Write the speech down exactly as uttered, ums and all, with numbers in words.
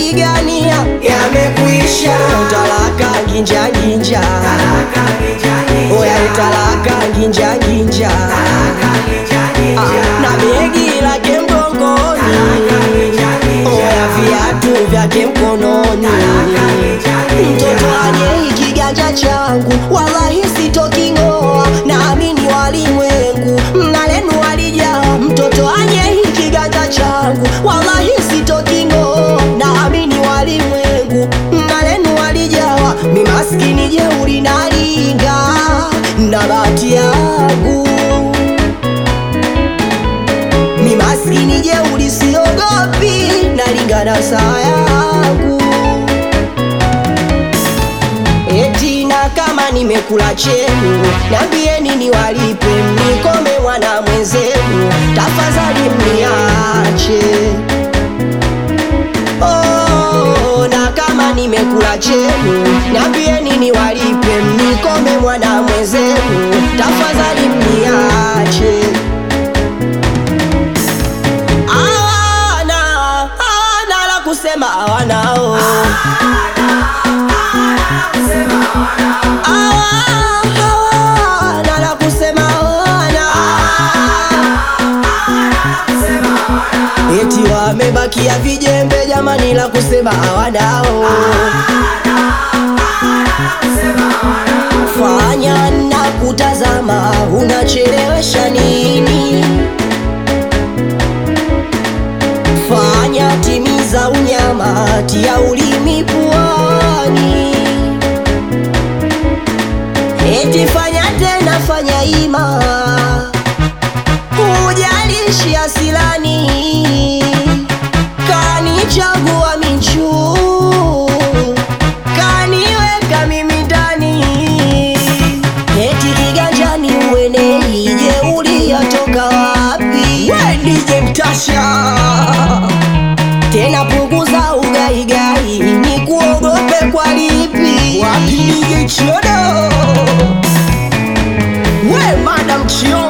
nayopigania yamekwisha. Talaka ginja ginja, oya talaka ginja ginja, na begi lake mgongoni, oya viatu vyake mkononi. Mtoto anye kiganja changu, wallahi sitoking'oa, naamini walimwengu mnalenu walijaa. Mtoto anye kiganja changu, wallahi sitoking'oa, naamini walimwengu mnalenu walijawa. Mi maskini jeuri nalinga na bahati yangu, mi maskini jeuri siogopi, nalinga na saa yangu. Eti na kama nimekula chenu, niambieni niwalipe, mnikome mwana mwenzenu, tafadhali mniache. Oh, na kama nimekula chenu, niambieni niwalipe, mnikome mwana mwenzenu, tafadhali mniache. Hawana, hawana la kusema, hawanao eti wamebakia vijembe jamani, la kusema hawanao. Fanya na kutazama, unachelewesha nini? Fanya timiza unyama, tia ulimi puani. Eti fanya tena, fanya ima, hujalishi asilani, kanichagua minchu, kaniweka mimi ndani. Eti kiganjani uenei, jeuri yatoka wapi? We D J Mtasha, tena punguza ugaigai, ni kuogope kwa lipi? Wapi D J Chiodo? We Madam Chiodo